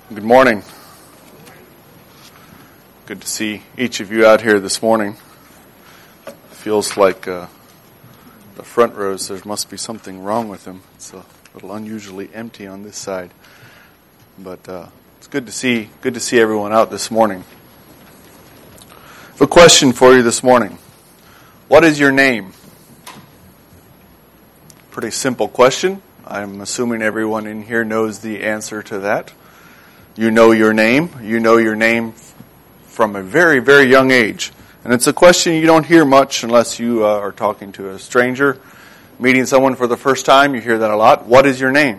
Good morning. Good to see each of you out here this morning. Feels like the front rows, there must be something wrong with them. It's a little unusually empty on this side. But it's good to see everyone out this morning. I have a question for you this morning. What is your name? Pretty simple question. I'm assuming everyone in here knows the answer to that. You know your name. You know your name from a very, very young age. And it's a question you don't hear much unless you are talking to a stranger, meeting someone for the first time. You hear that a lot. What is your name?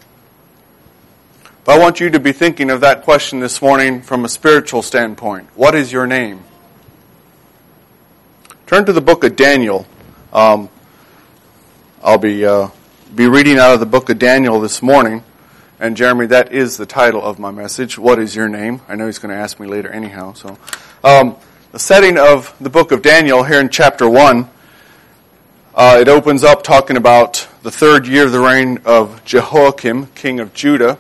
But I want you to be thinking of that question this morning from a spiritual standpoint. What is your name? Turn to the book of Daniel. I'll be reading out of the book of Daniel this morning. And Jeremy, that is the title of my message. What is your name? I know he's going to ask me later anyhow. So, the setting of the book of Daniel here in chapter 1, it opens up talking about the third year of the reign of Jehoiakim, king of Judah.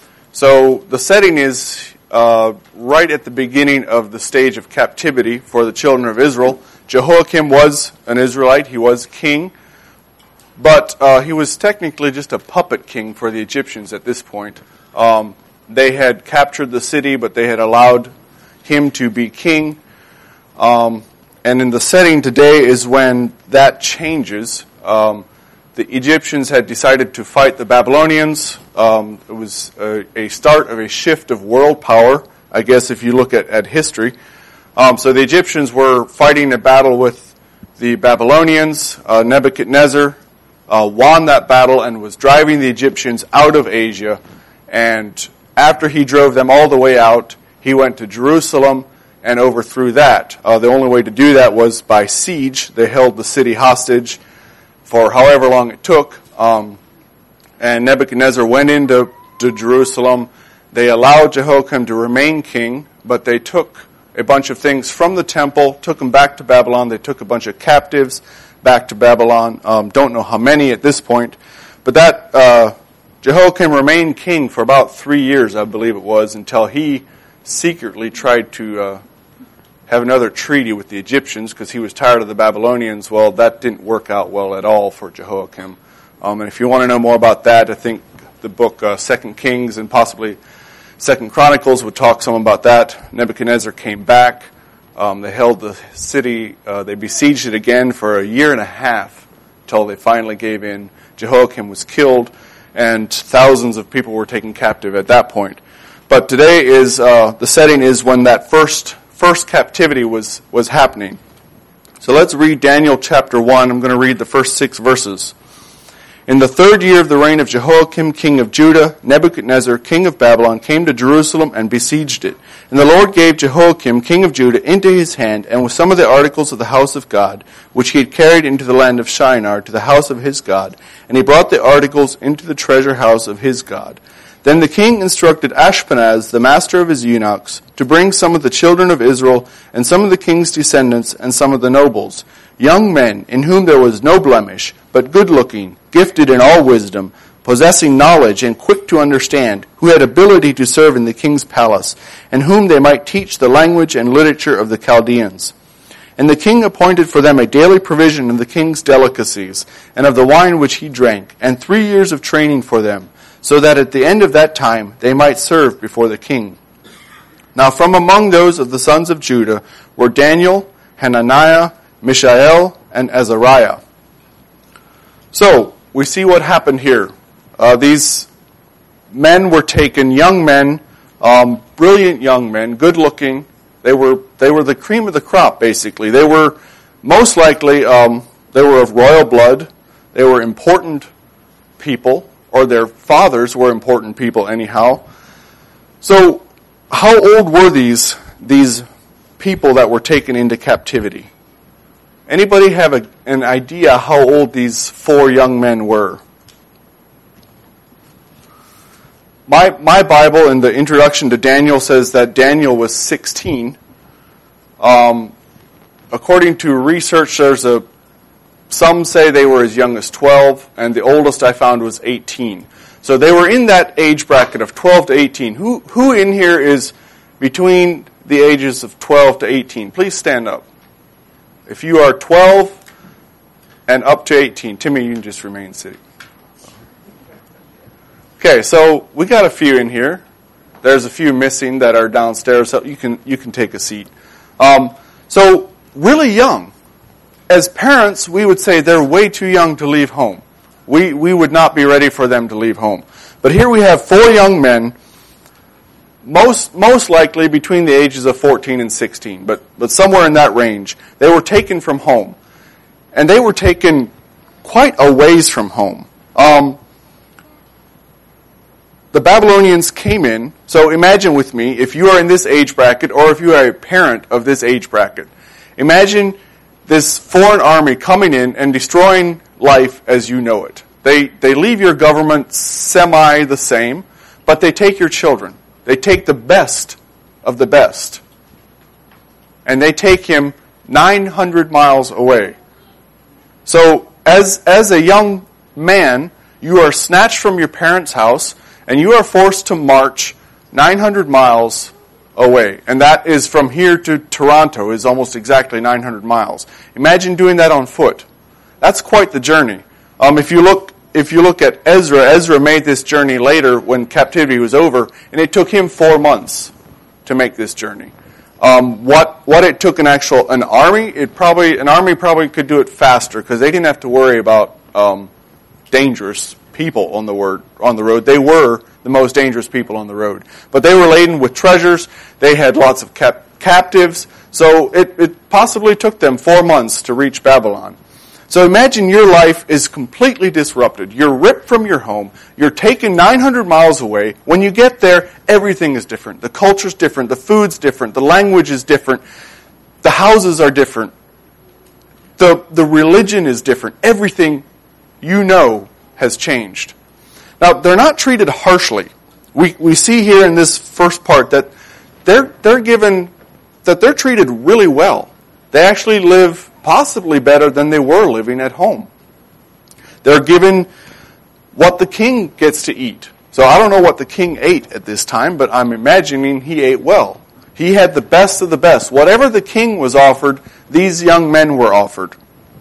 So the setting is right at the beginning of the stage of captivity for the children of Israel. Jehoiakim was an Israelite. He was king. But he was technically just a puppet king for the Egyptians at this point. They had captured the city, but they had allowed him to be king. And in the setting today is when that changes. The Egyptians had decided to fight the Babylonians. It was a start of a shift of world power, I guess, if you look at history. So the Egyptians were fighting a battle with the Babylonians. Nebuchadnezzar won that battle and was driving the Egyptians out of Asia. And after he drove them all the way out, he went to Jerusalem and overthrew that. The only way to do that was by siege. They held the city hostage for however long it took. And Nebuchadnezzar went into Jerusalem. They allowed Jehoiakim to remain king, but they took a bunch of things from the temple, took them back to Babylon. They took a bunch of captives back to Babylon. Don't know how many at this point. But that Jehoiakim remained king for about 3 years, I believe it was, until he secretly tried to have another treaty with the Egyptians because he was tired of the Babylonians. Well, that didn't work out well at all for Jehoiakim. And if you want to know more about that, I think the book 2 Kings and possibly 2 Chronicles would talk some about that. Nebuchadnezzar came back. They held the city, they besieged it again for a year and a half until they finally gave in. Jehoiakim was killed, and thousands of people were taken captive at that point. But today is the setting is when that first captivity was happening. So let's read Daniel chapter 1. I'm going to read the first 6 verses. In the third year of the reign of Jehoiakim, king of Judah, Nebuchadnezzar, king of Babylon, came to Jerusalem and besieged it. And the Lord gave Jehoiakim, king of Judah, into his hand, and with some of the articles of the house of God, which he had carried into the land of Shinar, to the house of his God. And he brought the articles into the treasure house of his God. Then the king instructed Ashpenaz, the master of his eunuchs, to bring some of the children of Israel, and some of the king's descendants, and some of the nobles, young men in whom there was no blemish, but good-looking, gifted in all wisdom, possessing knowledge and quick to understand, who had ability to serve in the king's palace, and whom they might teach the language and literature of the Chaldeans. And the king appointed for them a daily provision of the king's delicacies, and of the wine which he drank, and 3 years of training for them, so that at the end of that time they might serve before the king. Now from among those of the sons of Judah were Daniel, Hananiah, Mishael, and Azariah. So, we see what happened here. These men were taken, young men, brilliant young men, good-looking. They were the cream of the crop, basically. They were most likely, they were of royal blood. They were important people, or their fathers were important people anyhow. So, how old were these people that were taken into captivity? Anybody have an idea how old these 4 young men were? My Bible in the introduction to Daniel says that Daniel was 16. According to research, there's Some say they were as young as 12, and the oldest I found was 18. So they were in that age bracket of 12 to 18. Who in here is between the ages of 12 to 18? Please stand up. If you are 12 and up to 18, Timmy, you can just remain sitting. Okay, so we got a few in here. There's a few missing that are downstairs, so you can take a seat. So really young. As parents, we would say they're way too young to leave home. We would not be ready for them to leave home. But here we have 4 young men, most likely between the ages of 14 and 16, but somewhere in that range. They were taken from home. And they were taken quite a ways from home. The Babylonians came in, so imagine with me, if you are in this age bracket, or if you are a parent of this age bracket, imagine this foreign army coming in and destroying life as you know it. They leave your government semi the same, but they take your children. They take the best of the best. And they take him 900 miles away. So as a young man, you are snatched from your parents' house, and you are forced to march 900 miles away. And that is from here to Toronto is almost exactly 900 miles. Imagine doing that on foot. That's quite the journey. If you look at Ezra made this journey later when captivity was over, and it took him 4 months to make this journey. What it took an army, an army probably could do it faster because they didn't have to worry about dangerous people on the road. They were the most dangerous people on the road. But they were laden with treasures. They had lots of captives. So it possibly took them 4 months to reach Babylon. So imagine your life is completely disrupted. You're ripped from your home. You're taken 900 miles away. When you get there, everything is different. The culture's different. The food's different. The language is different. The houses are different. The religion is different. Everything you know has changed. Now, they're not treated harshly. We see here in this first part that they're treated really well. They actually live possibly better than they were living at home. They're given what the king gets to eat. So I don't know what the king ate at this time, but I'm imagining he ate well. He had the best of the best. Whatever the king was offered, these young men were offered.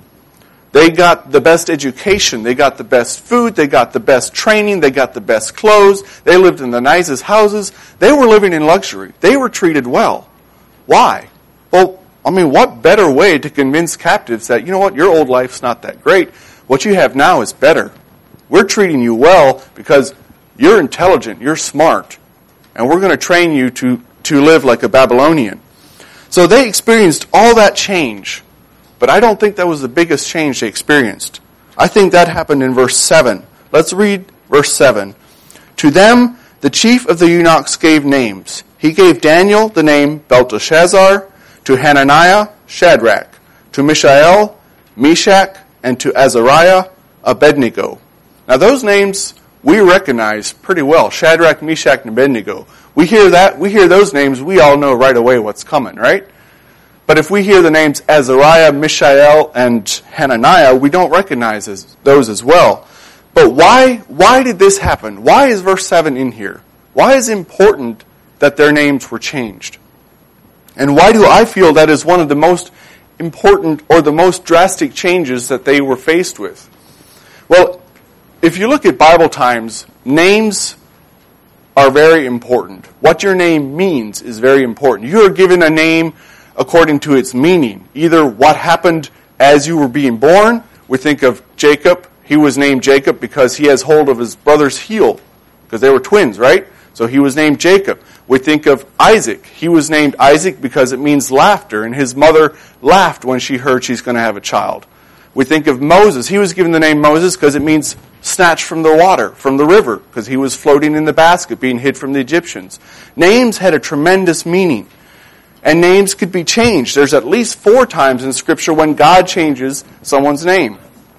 They got the best education. They got the best food. They got the best training. They got the best clothes. They lived in the nicest houses. They were living in luxury. They were treated well. Why? Well, what better way to convince captives that, you know what, your old life's not that great. What you have now is better. We're treating you well because you're intelligent, you're smart, and we're going to train you to live like a Babylonian. So they experienced all that change, but I don't think that was the biggest change they experienced. I think that happened in verse 7. Let's read verse 7. To them, the chief of the eunuchs gave names. He gave Daniel the name Belteshazzar, to Hananiah, Shadrach, to Mishael, Meshach, and to Azariah, Abednego. Now those names we recognize pretty well. Shadrach, Meshach, and Abednego. We hear those names, we all know right away what's coming, right? But if we hear the names Azariah, Mishael, and Hananiah, we don't recognize those as well. But why did this happen? Why is verse 7 in here? Why is it important that their names were changed? And why do I feel that is one of the most important or the most drastic changes that they were faced with? Well, if you look at Bible times, names are very important. What your name means is very important. You are given a name according to its meaning. Either what happened as you were being born. We think of Jacob. He was named Jacob because he has hold of his brother's heel, because they were twins, right? So he was named Jacob. We think of Isaac. He was named Isaac because it means laughter, and his mother laughed when she heard she's going to have a child. We think of Moses. He was given the name Moses because it means snatched from the water, from the river, because he was floating in the basket, being hid from the Egyptians. Names had a tremendous meaning, and names could be changed. There's at least 4 times in Scripture when God changes someone's name.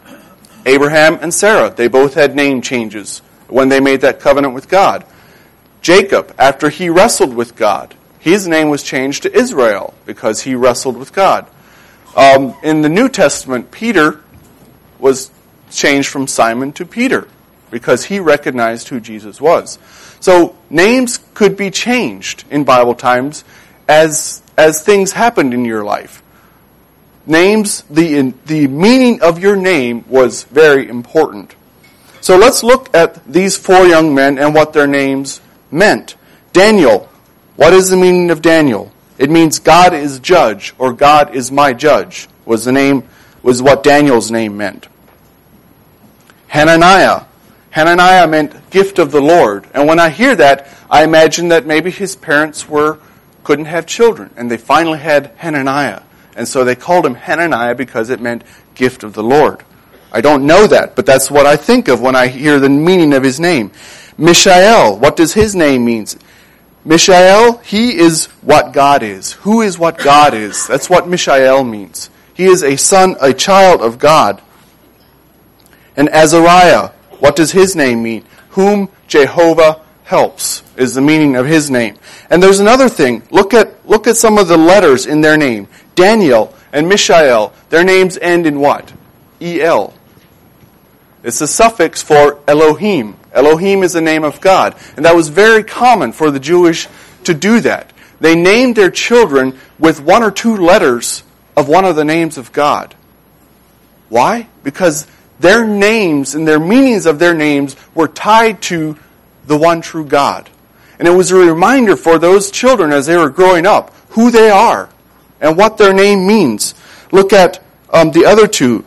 Abraham and Sarah, they both had name changes when they made that covenant with God. Jacob, after he wrestled with God, his name was changed to Israel because he wrestled with God. In the New Testament, Peter, was changed from Simon to Peter because he recognized who Jesus was. So names could be changed in Bible times as things happened in your life. Names, the meaning of your name was very important. So let's look at these four young men and what their names meant. Daniel. What is the meaning of Daniel? It means God is judge, or God is my judge, was what Daniel's name meant. Hananiah. Hananiah meant gift of the Lord. And when I hear that, I imagine that maybe his parents couldn't have children, and they finally had Hananiah. And so they called him Hananiah because it meant gift of the Lord. I don't know that, but that's what I think of when I hear the meaning of his name. Mishael. What does his name mean? Mishael, he is what God is. Who is what God is? That's what Mishael means. He is a son, a child of God. And Azariah, what does his name mean? Whom Jehovah helps is the meaning of his name. And there's another thing. Look at some of the letters in their name. Daniel and Mishael, their names end in what? El. It's a suffix for Elohim. Elohim is the name of God. And that was very common for the Jewish to do that. They named their children with one or two letters of one of the names of God. Why? Because their names and their meanings of their names were tied to the one true God. And it was a reminder for those children as they were growing up who they are and what their name means. Look at the other two.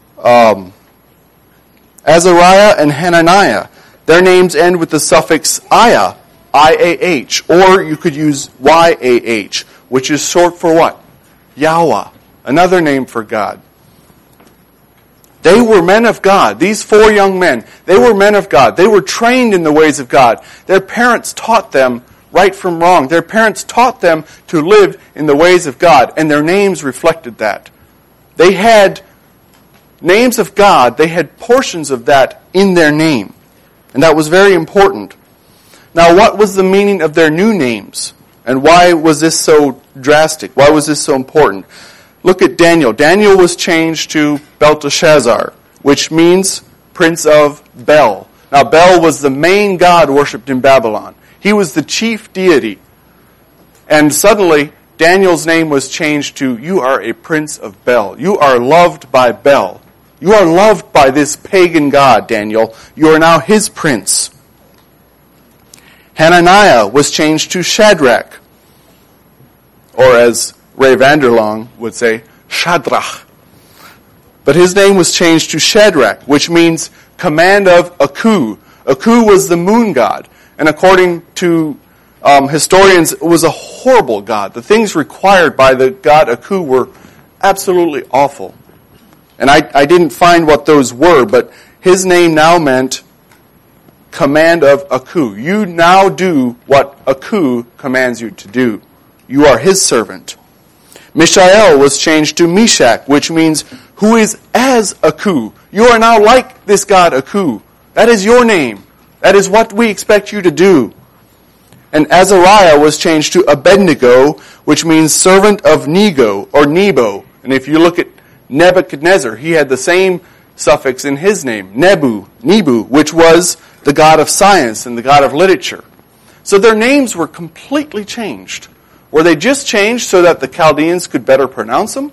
Azariah and Hananiah. Their names end with the suffix Iah, I-A-H, or you could use Y-A-H, which is short for what? Yahweh, another name for God. They were men of God. These four young men, they were men of God. They were trained in the ways of God. Their parents taught them right from wrong. Their parents taught them to live in the ways of God, and their names reflected that. They had names of God, they had portions of that in their name. And that was very important. Now, what was the meaning of their new names? And why was this so drastic? Why was this so important? Look at Daniel. Daniel was changed to Belteshazzar, which means Prince of Bel. Now, Bel was the main god worshipped in Babylon. He was the chief deity. And suddenly, Daniel's name was changed to, you are a prince of Bel. You are loved by Bel. You are loved by this pagan god, Daniel. You are now his prince. Hananiah was changed to Shadrach, or as Ray Vanderlong would say, Shadrach. But his name was changed to Shadrach, which means command of Aku. Aku was the moon god, and according to historians, it was a horrible god. The things required by the god Aku were absolutely awful. And I didn't find what those were, but his name now meant command of Aku. You now do what Aku commands you to do. You are his servant. Mishael was changed to Meshach, which means who is as Aku. You are now like this god Aku. That is your name. That is what we expect you to do. And Azariah was changed to Abednego, which means servant of Nego or Nebo. And if you look at Nebuchadnezzar, he had the same suffix in his name, Nebu, which was the god of science and the god of literature. So their names were completely changed. Were they just changed so that the Chaldeans could better pronounce them?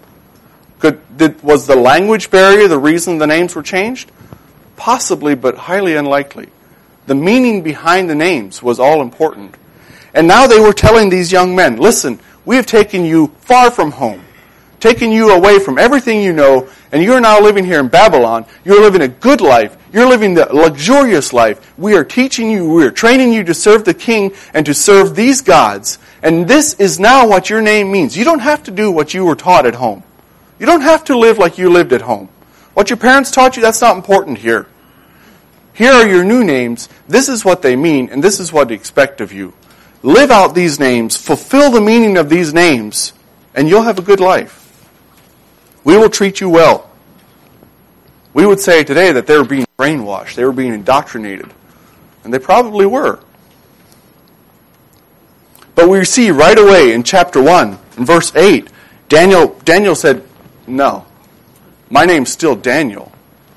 Was the language barrier the reason the names were changed? Possibly, but highly unlikely. The meaning behind the names was all important. And now they were telling these young men, listen, we have taken you far from home, taken you away from everything you know, and you're now living here in Babylon. You're living a good life. You're living the luxurious life. We are teaching you, we are training you to serve the king and to serve these gods. And this is now what your name means. You don't have to do what you were taught at home. You don't have to live like you lived at home. What your parents taught you, that's not important here. Here are your new names. This is what they mean, and this is what they expect of you. Live out these names, fulfill the meaning of these names, and you'll have a good life. We will treat you well. We would say today that they were being brainwashed, they were being indoctrinated, and they probably were. But we see right away in chapter 1, in verse 8, Daniel said, no, my name's still Daniel.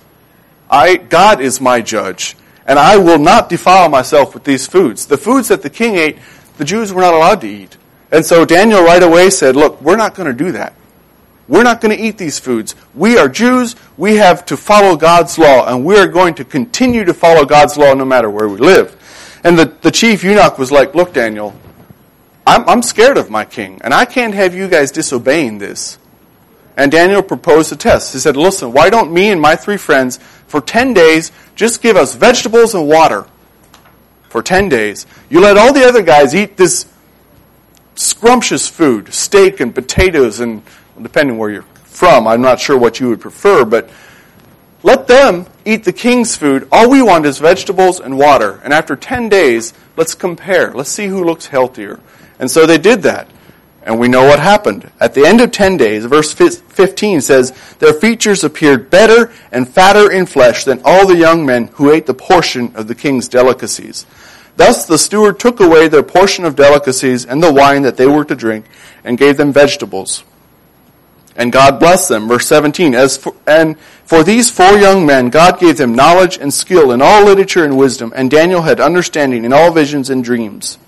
God is my judge, and I will not defile myself with these foods. The foods that the king ate, the Jews were not allowed to eat. And so Daniel right away said, look, we're not going to do that. We're not going to eat these foods. We are Jews. We have to follow God's law, and we are going to continue to follow God's law no matter where we live. And the chief eunuch was like, look, Daniel, I'm scared of my king, and I can't have you guys disobeying this. And Daniel proposed a test. He said, listen, why don't me and my 3 friends, for 10 days, just give us vegetables and water for 10 days. You let all the other guys eat this scrumptious food, steak and potatoes, and depending where you're from, I'm not sure what you would prefer, but let them eat the king's food. All we want is vegetables and water. And after 10 days, let's compare. Let's see who looks healthier. And so they did that. And we know what happened. At the end of 10 days, verse 15 says, their features appeared better and fatter in flesh than all the young men who ate the portion of the king's delicacies. Thus the steward took away their portion of delicacies and the wine that they were to drink, and gave them vegetables. And God blessed them. Verse 17, and for these 4 young men, God gave them knowledge and skill in all literature and wisdom, and Daniel had understanding in all visions and dreams.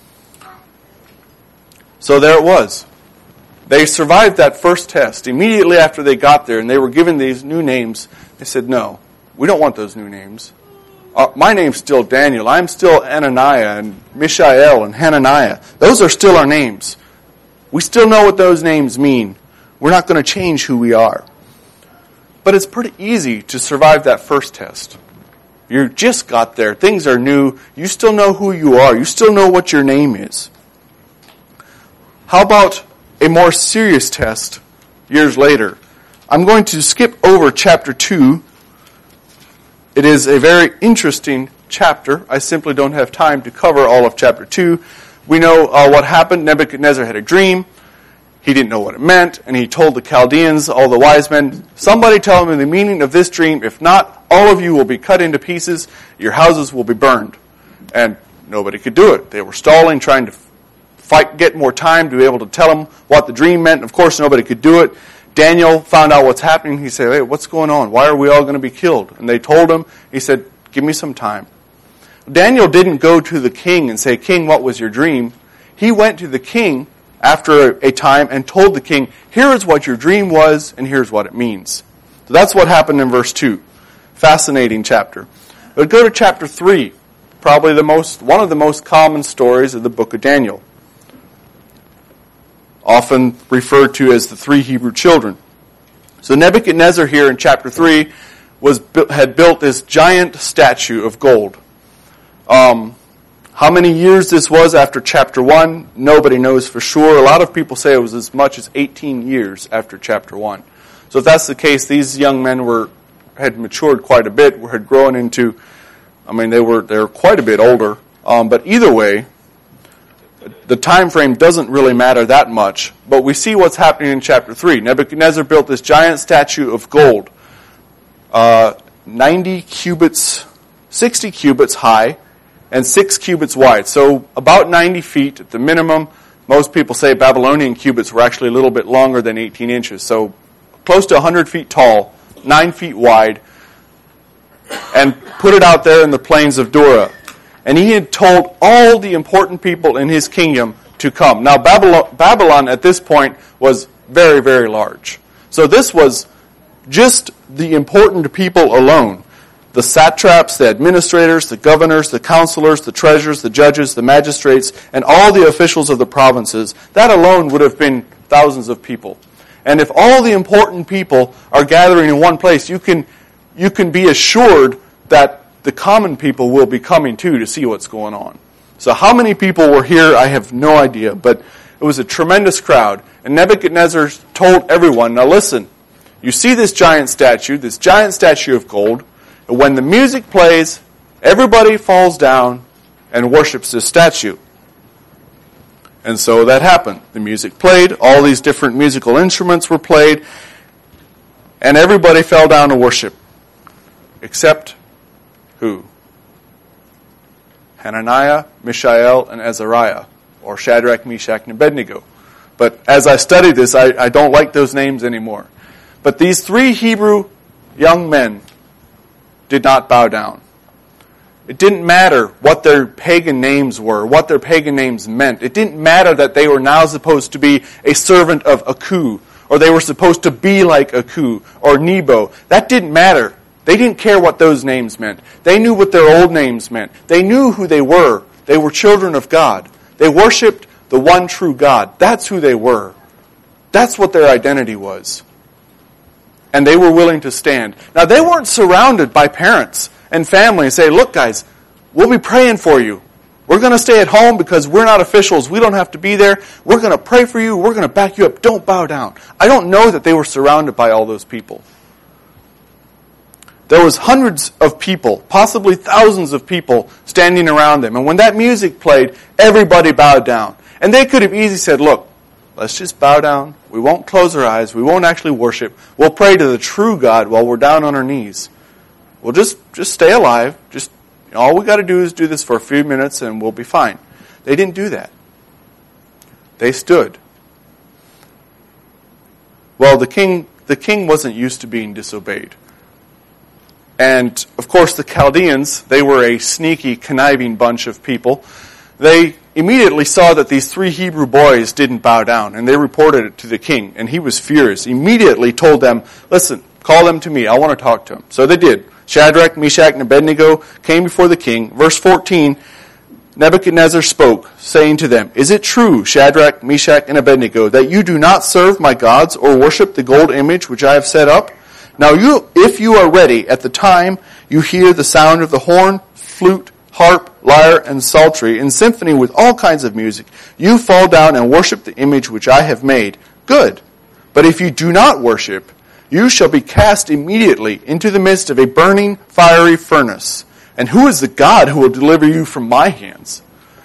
So there it was. They survived that first test. Immediately after they got there and they were given these new names, they said, no, we don't want those new names. My name's still Daniel. I'm still Ananiah and Mishael and Hananiah. Those are still our names. We still know what those names mean. We're not going to change who we are. But it's pretty easy to survive that first test. You just got there. Things are new. You still know who you are. You still know what your name is. How about a more serious test years later? I'm going to skip over chapter 2. It is a very interesting chapter. I simply don't have time to cover all of chapter 2. We know what happened. Nebuchadnezzar had a dream. He didn't know what it meant, and he told the Chaldeans, all the wise men, somebody tell me the meaning of this dream. If not, all of you will be cut into pieces. Your houses will be burned. And nobody could do it. They were stalling, trying to get more time to be able to tell them what the dream meant. Of course, nobody could do it. Daniel found out what's happening. He said, hey, what's going on? Why are we all going to be killed? And they told him. He said, give me some time. Daniel didn't go to the king and say, King, what was your dream? He went to the king after a time and told the king, here is what your dream was and here's what it means. So that's what happened in verse 2. Fascinating chapter. But go to chapter 3, probably one of the most common stories of the book of Daniel. Often referred to as the 3 Hebrew children. So Nebuchadnezzar here in chapter 3 had built this giant statue of gold. How many years this was after chapter 1, nobody knows for sure. A lot of people say it was as much as 18 years after chapter 1. So if that's the case, these young men had matured quite a bit, had grown into, they were quite a bit older. But either way, the time frame doesn't really matter that much. But we see what's happening in chapter 3. Nebuchadnezzar built this giant statue of gold, 90 cubits, 60 cubits high, and 6 cubits wide. So about 90 feet at the minimum. Most people say Babylonian cubits were actually a little bit longer than 18 inches. So close to 100 feet tall, 9 feet wide, and put it out there in the plains of Dura. And he had told all the important people in his kingdom to come. Now Babylon at this point was very, very large. So this was just the important people alone. The satraps, the administrators, the governors, the counselors, the treasurers, the judges, the magistrates, and all the officials of the provinces. That alone would have been thousands of people. And if all the important people are gathering in one place, you can be assured that the common people will be coming too to see what's going on. So how many people were here, I have no idea, but it was a tremendous crowd. And Nebuchadnezzar told everyone, now listen, you see this giant statue of gold. When the music plays, everybody falls down and worships this statue. And so that happened. The music played, all these different musical instruments were played, and everybody fell down to worship. Except who? Hananiah, Mishael, and Azariah, or Shadrach, Meshach, and Abednego. But as I study this, I don't like those names anymore. But these 3 Hebrew young men did not bow down. It didn't matter what their pagan names were, what their pagan names meant. It didn't matter that they were now supposed to be a servant of Aku, or they were supposed to be like Aku, or Nebo. That didn't matter. They didn't care what those names meant. They knew what their old names meant. They knew who they were. They were children of God. They worshipped the one true God. That's who they were. That's what their identity was. And they were willing to stand. Now, they weren't surrounded by parents and family and say, look, guys, we'll be praying for you. We're going to stay at home because we're not officials. We don't have to be there. We're going to pray for you. We're going to back you up. Don't bow down. I don't know that they were surrounded by all those people. There was hundreds of people, possibly thousands of people standing around them. And when that music played, everybody bowed down. And they could have easily said, look, let's just bow down. We won't close our eyes. We won't actually worship. We'll pray to the true God while we're down on our knees. We'll just stay alive. All we got to do is do this for a few minutes and we'll be fine. They didn't do that. They stood. Well, the king wasn't used to being disobeyed. And, of course, the Chaldeans, they were a sneaky, conniving bunch of people. They immediately saw that these 3 Hebrew boys didn't bow down, and they reported it to the king, and he was furious. Immediately told them, listen, call them to me. I want to talk to them. So they did. Shadrach, Meshach, and Abednego came before the king. Verse 14, Nebuchadnezzar spoke, saying to them, is it true, Shadrach, Meshach, and Abednego, that you do not serve my gods or worship the gold image which I have set up? Now if you are ready at the time you hear the sound of the horn, flute, harp, lyre, and psaltery, in symphony with all kinds of music, you fall down and worship the image which I have made. Good. But if you do not worship, you shall be cast immediately into the midst of a burning, fiery furnace. And who is the God who will deliver you from my hands?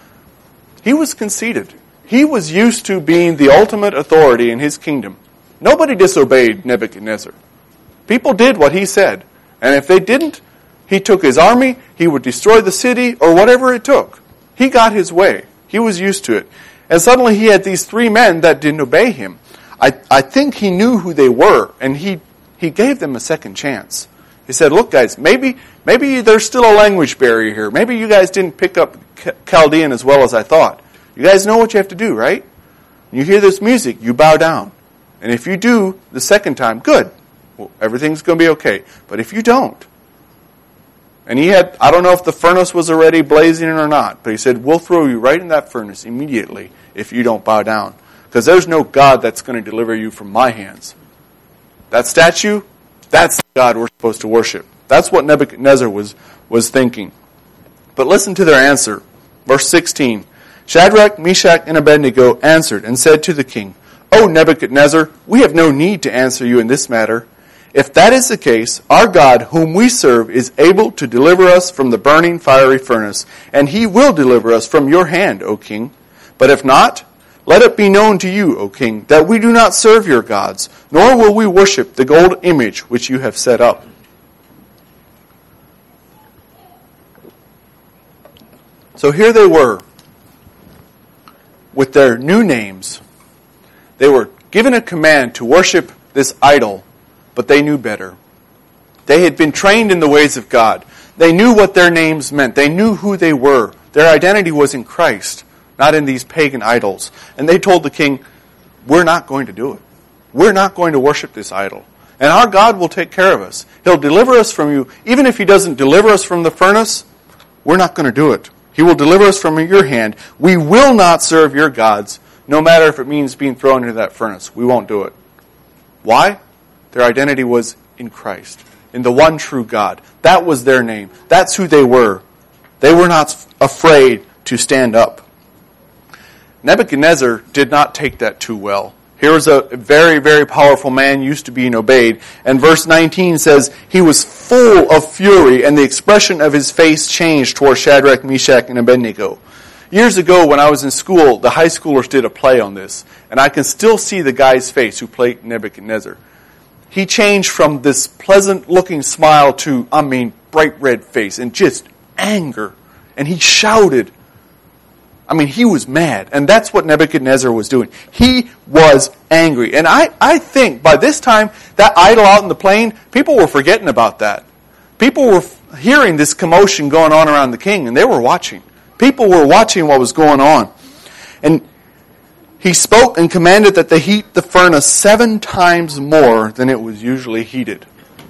He was conceited. He was used to being the ultimate authority in his kingdom. Nobody disobeyed Nebuchadnezzar. People did what he said. And if they didn't, he took his army, he would destroy the city, or whatever it took. He got his way. He was used to it. And suddenly he had these 3 men that didn't obey him. I think he knew who they were, and he gave them a second chance. He said, look, guys, maybe there's still a language barrier here. Maybe you guys didn't pick up Chaldean as well as I thought. You guys know what you have to do, right? You hear this music, you bow down. And if you do the second time, good. Well, everything's going to be okay. But if you don't, and I don't know if the furnace was already blazing or not, but he said, we'll throw you right in that furnace immediately if you don't bow down. Because there's no God that's going to deliver you from my hands. That statue, that's the God we're supposed to worship. That's what Nebuchadnezzar was thinking. But listen to their answer. Verse 16. Shadrach, Meshach, and Abednego answered and said to the king, O Nebuchadnezzar, we have no need to answer you in this matter. If that is the case, our God, whom we serve, is able to deliver us from the burning fiery furnace, and he will deliver us from your hand, O king. But if not, let it be known to you, O king, that we do not serve your gods, nor will we worship the gold image which you have set up. So here they were, with their new names. They were given a command to worship this idol, but they knew better. They had been trained in the ways of God. They knew what their names meant. They knew who they were. Their identity was in Christ, not in these pagan idols. And they told the king, we're not going to do it. We're not going to worship this idol. And our God will take care of us. He'll deliver us from you. Even if he doesn't deliver us from the furnace, we're not going to do it. He will deliver us from your hand. We will not serve your gods, no matter if it means being thrown into that furnace. We won't do it. Why? Their identity was in Christ, in the one true God. That was their name. That's who they were. They were not afraid to stand up. Nebuchadnezzar did not take that too well. Here was a very, very powerful man used to being obeyed. And verse 19 says, he was full of fury, and the expression of his face changed toward Shadrach, Meshach, and Abednego. Years ago, when I was in school, the high schoolers did a play on this. And I can still see the guy's face who played Nebuchadnezzar. He changed from this pleasant-looking smile to, bright red face and just anger. And he shouted. He was mad. And that's what Nebuchadnezzar was doing. He was angry. And I think by this time, that idol out in the plain, people were forgetting about that. People were hearing this commotion going on around the king, and they were watching. People were watching what was going on. And he spoke and commanded that they heat the furnace 7 times more than it was usually heated.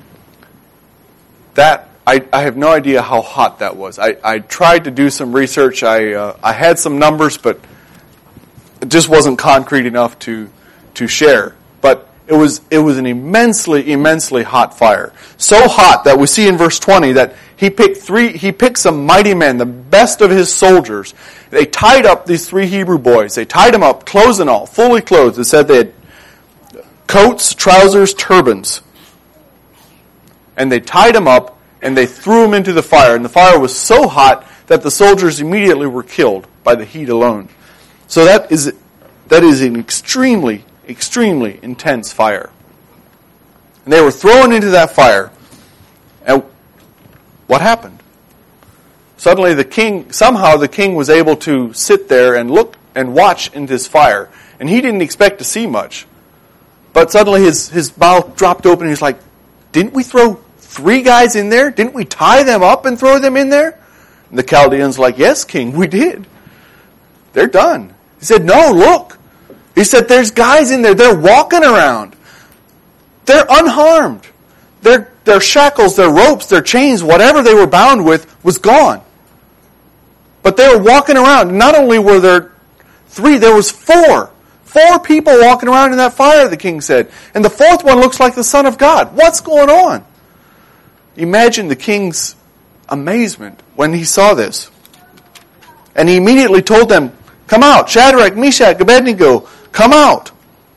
That, I have no idea how hot that was. I tried to do some research. I had some numbers, but it just wasn't concrete enough to share. But it was an immensely hot fire. So hot that we see in verse 20 that he picked some mighty men, the best of his soldiers. They tied up these 3 Hebrew boys. They tied them up, clothes and all, fully clothed. It said they had coats, trousers, turbans. And they tied them up and they threw them into the fire. And the fire was so hot that the soldiers immediately were killed by the heat alone. So that is an extremely intense fire. And they were thrown into that fire. And what happened? Suddenly somehow the king was able to sit there and look and watch in this fire. And he didn't expect to see much. But suddenly his mouth dropped open and he's like, didn't we throw 3 guys in there? Didn't we tie them up and throw them in there? And the Chaldeans like, yes, king, we did. They're done. He said, no, look. He said, there's guys in there. They're walking around. They're unharmed. Their shackles, their ropes, their chains, whatever they were bound with was gone. But they were walking around. Not only were there 3, there was 4. 4 people walking around in that fire, the king said. And the 4th one looks like the Son of God. What's going on? Imagine the king's amazement when he saw this. And he immediately told them, come out, Shadrach, Meshach, Abednego, come out.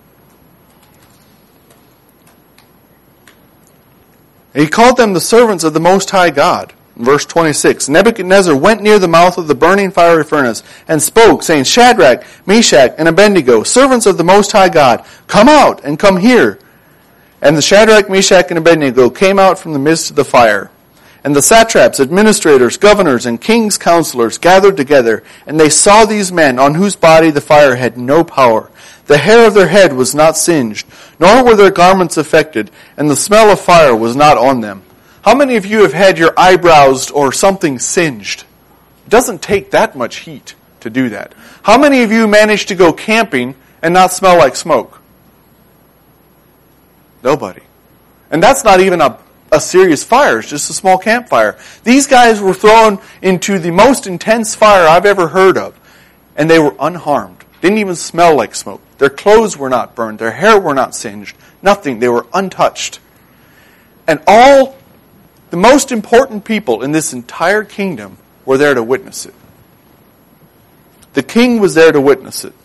And he called them the servants of the Most High God. Verse 26, Nebuchadnezzar went near the mouth of the burning fiery furnace and spoke, saying, Shadrach, Meshach, and Abednego, servants of the Most High God, come out and come here. And the Shadrach, Meshach, and Abednego came out from the midst of the fire. And the satraps, administrators, governors, and king's counselors gathered together, and they saw these men on whose body the fire had no power. The hair of their head was not singed, nor were their garments affected, and the smell of fire was not on them. How many of you have had your eyebrows or something singed? It doesn't take that much heat to do that. How many of you managed to go camping and not smell like smoke? Nobody. And that's not even a serious fire. It's just a small campfire. These guys were thrown into the most intense fire I've ever heard of. And they were unharmed. Didn't even smell like smoke. Their clothes were not burned. Their hair were not singed. Nothing. They were untouched. And all the most important people in this entire kingdom were there to witness it. The king was there to witness it.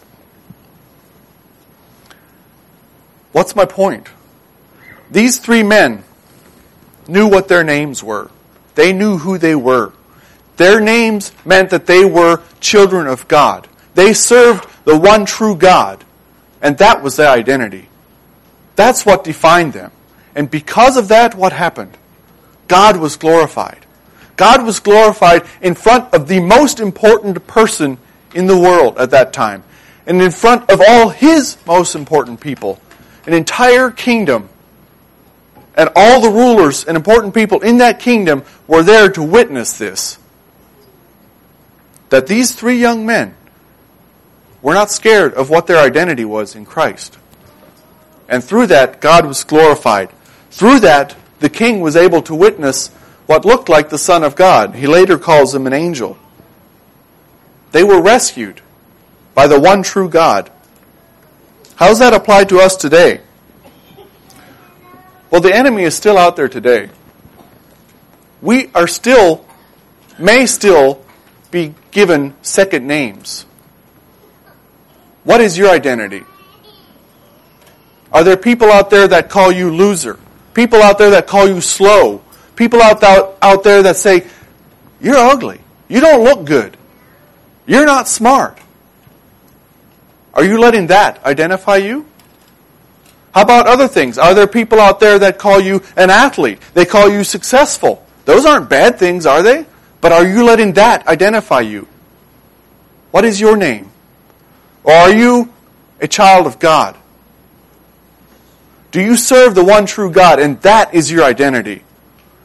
What's my point? These 3 men knew what their names were. They knew who they were. Their names meant that they were children of God. They served the one true God. And that was their identity. That's what defined them. And because of that, what happened? God was glorified. God was glorified in front of the most important person in the world at that time. And in front of all his most important people. An entire kingdom. And all the rulers and important people in that kingdom were there to witness this. That these 3 young men were not scared of what their identity was in Christ. And through that, God was glorified. Through that, the king was able to witness what looked like the Son of God. He later calls him an angel. They were rescued by the one true God. How does that apply to us today? Well, the enemy is still out there today. We may still be given second names. What is your identity? Are there people out there that call you loser? People out there that call you slow? People out there that say, you're ugly. You don't look good. You're not smart. Are you letting that identify you? How about other things? Are there people out there that call you an athlete? They call you successful. Those aren't bad things, are they? But are you letting that identify you? What is your name? Or are you a child of God? Do you serve the one true God and that is your identity?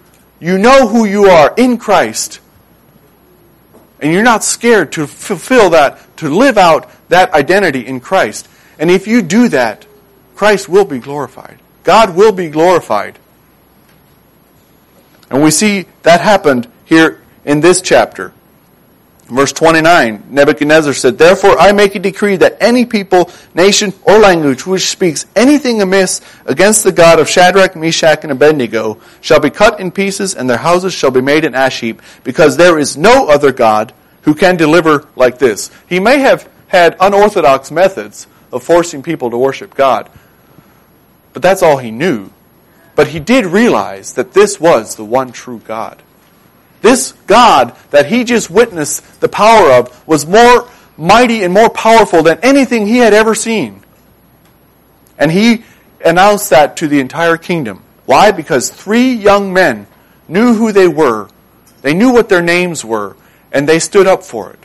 you know who you are in Christ, and you're not scared to fulfill that, to live out that identity in Christ. And if you do that, Christ will be glorified. God will be glorified. And we see that happened here in this chapter. Verse 29, Nebuchadnezzar said, "Therefore I make a decree that any people, nation, or language which speaks anything amiss against the God of Shadrach, Meshach, and Abednego shall be cut in pieces, and their houses shall be made an ash heap, because there is no other God who can deliver like this." He may have had unorthodox methods of forcing people to worship God, but that's all he knew. But he did realize that this was the one true God. This God that he just witnessed the power of was more mighty and more powerful than anything he had ever seen. And he announced that to the entire kingdom. Why? Because 3 young men knew who they were. They knew what their names were, and they stood up for it.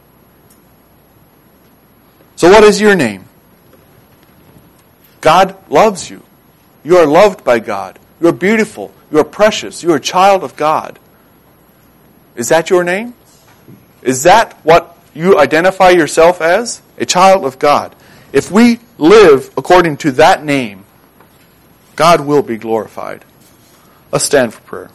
So what is your name? God loves you. You are loved by God. You are beautiful. You are precious. You are a child of God. Is that your name? Is that what you identify yourself as? A child of God. If we live according to that name, God will be glorified. Let's stand for prayer.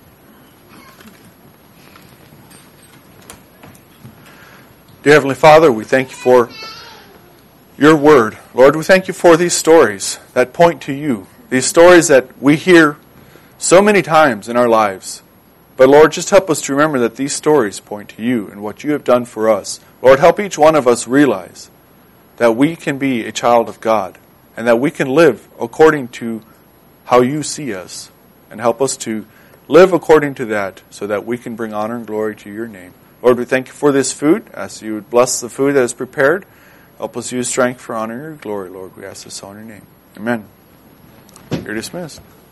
Dear Heavenly Father, we thank you for your word. Lord, we thank you for these stories that point to you. These stories that we hear so many times in our lives. But Lord, just help us to remember that these stories point to you and what you have done for us. Lord, help each one of us realize that we can be a child of God and that we can live according to how you see us. And help us to live according to that so that we can bring honor and glory to your name. Lord, we thank you for this food. I ask you would bless the food that is prepared. Help us use strength for honor and your glory, Lord. We ask this all in your name. Amen. You're dismissed.